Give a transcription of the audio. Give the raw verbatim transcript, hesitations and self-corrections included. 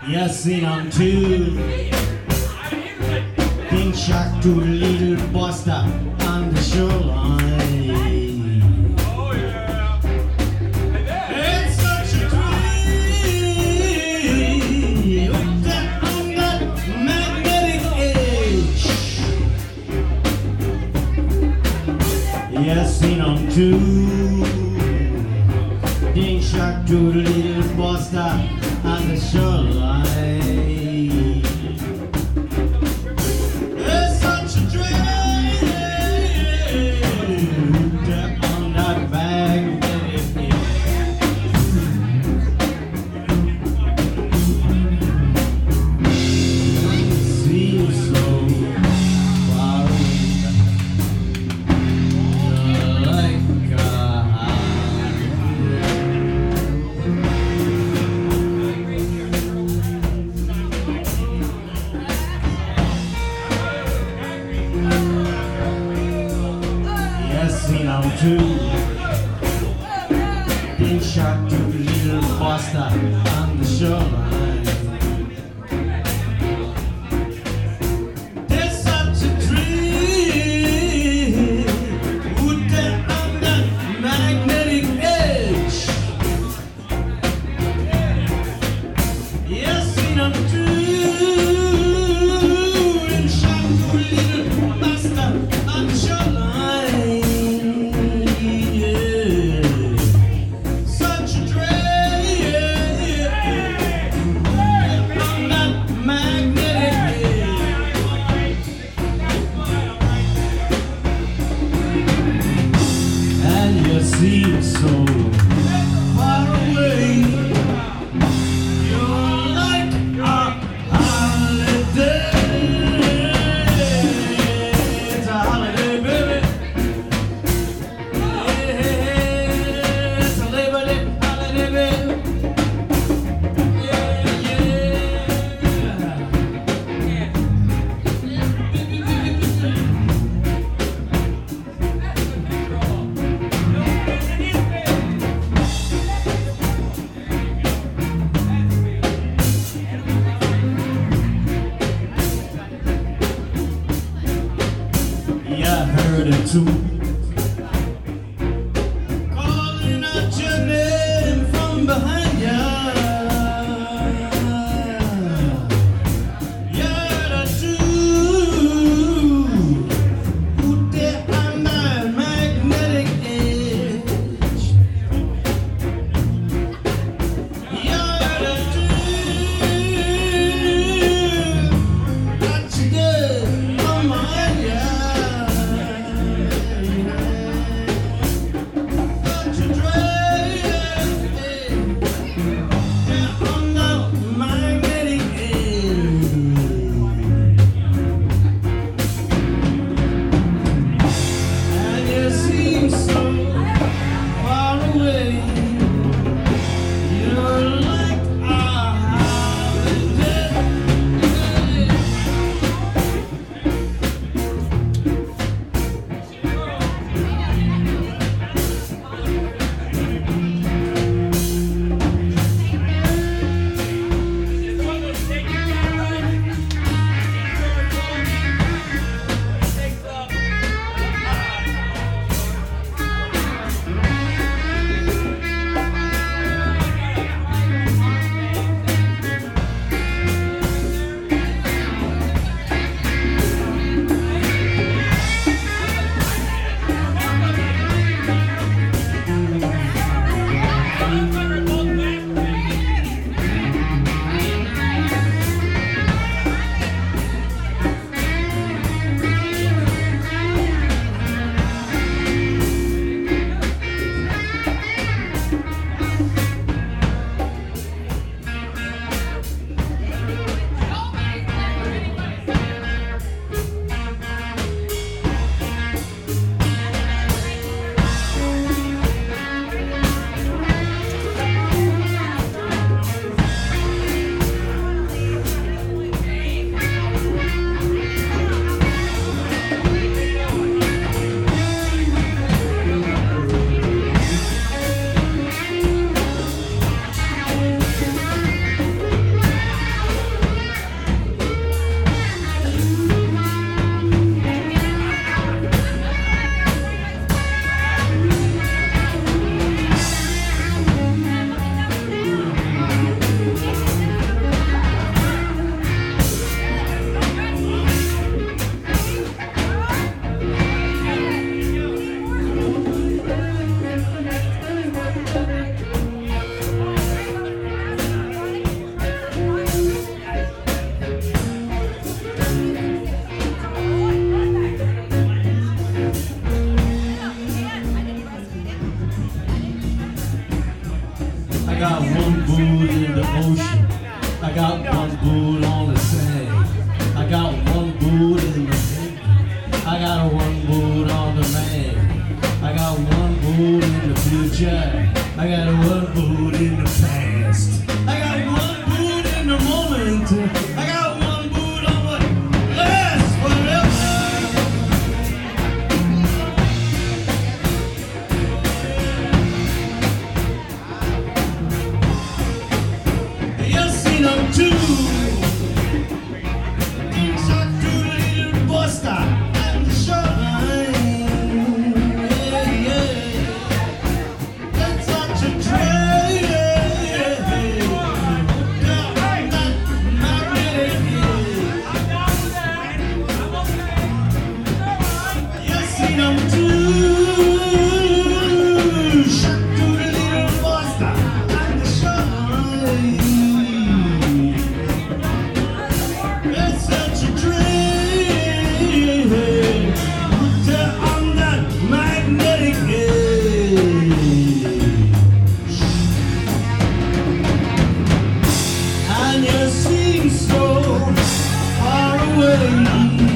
Yes, seen them too. Pink shot to the little buster on the shoreline. Oh yeah. It's such a dream. Look at on that magnetic edge. Yes, seen them too. Pink shot to the little buster on the shoreline. It's such a dream. Tap on that bag, baby. Seems so far away, like a seen them too. Been shot to the little buster on the shoreline. There's such a dream. Put that on that magnetic edge. Yes, seen them too. Been shot to the little buster on the shoreline. Seem so far away. You're like a holiday. It's a holiday, baby. Yeah, it's a Labor Day holiday, baby. Yeah, yeah, I heard it too. Calling out your name from behind ya. Yeah, that's true. Put that on that magnetic edge. Yeah, that's true. Got you good on my yeah. I got one boot on the sand. I got one boot in the head. I got one boot on the man. I got one boot in the future. I got one boot in the past. I got one boot in the moment. I got one boot on what lasts forever. You seen them too. Shot through the little bus stop and the shoreline. Yeah, yeah. That's such a train. Down that magnetic hill. You seen them too. Shot through the little bus stop and the shoreline. It's such a dream. Put her on that magnetic edge, and you seem so far away.